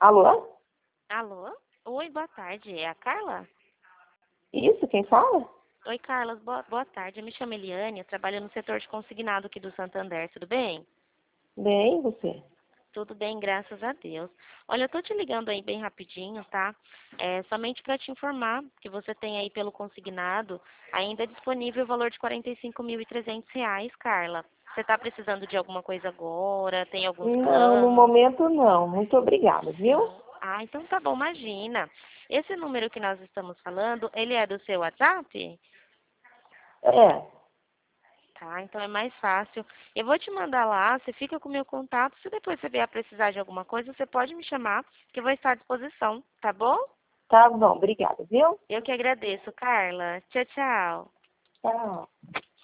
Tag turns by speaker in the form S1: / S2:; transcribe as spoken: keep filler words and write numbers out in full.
S1: Alô?
S2: Alô? Oi, boa tarde. É a Carla?
S1: Isso, quem fala?
S2: Oi, Carla. Boa, boa tarde. Eu me chamo Eliane, eu trabalho no setor de consignado aqui do Santander. Tudo bem?
S1: Bem, você?
S2: Tudo bem, graças a Deus. Olha, eu tô te ligando aí bem rapidinho, tá? É somente para te informar que você tem aí pelo consignado ainda disponível o valor de quarenta e cinco mil e trezentos reais, Carla. Você tá precisando de alguma coisa agora? Tem alguns
S1: Não, no
S2: planos?
S1: momento não. Muito obrigada,
S2: Sim.
S1: viu?
S2: Ah, então tá bom, imagina. Esse número que nós estamos falando, ele é do seu WhatsApp?
S1: É,
S2: Tá, então é mais fácil. Eu vou te mandar lá, você fica com o meu contato. Se depois você vier a precisar de alguma coisa, você pode me chamar, que eu vou estar à disposição, tá bom?
S1: tá bom, obrigada, viu?
S2: Eu que agradeço, Carla. Tchau, tchau.
S1: Tchau.